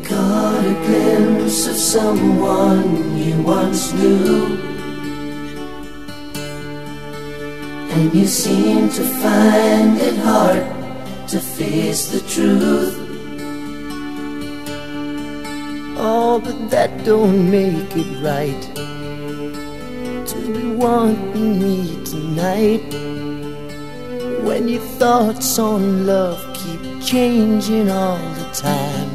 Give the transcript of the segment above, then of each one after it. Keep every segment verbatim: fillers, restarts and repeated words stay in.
caught a glimpse of someone you once knew, and you seem to find it hard to face the truth. Oh, but that don't make it right to be wanting me tonight, when your thoughts on love keep changing all the time.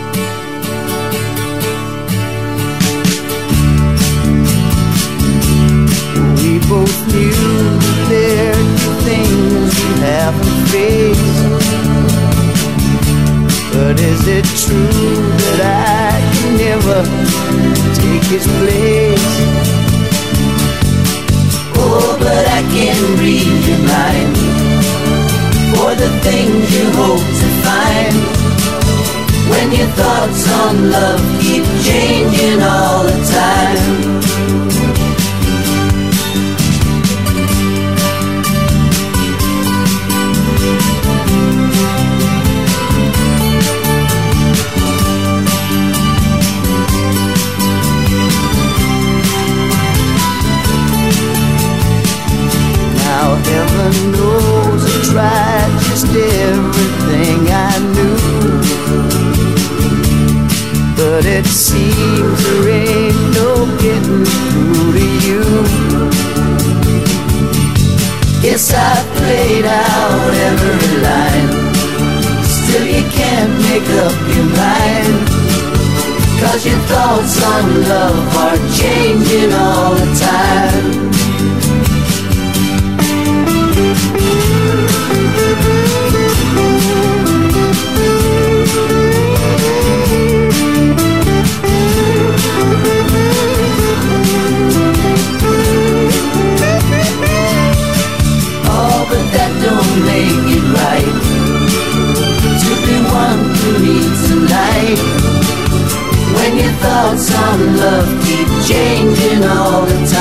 We both knew that there are things we haven't faced, but is it true that I can never take his place? Oh, but I can read your mind, for the things you hope to find, when your thoughts on love keep changing all the time. Now heaven knows I tried just everything I knew, but it seems there ain't no getting through to you. Yes, I've played out every line, still you can't make up your mind, 'cause your thoughts on love are changing all the time. Oh, but that don't make it right to be wanting me tonight, when your thoughts on love keep changing all the time.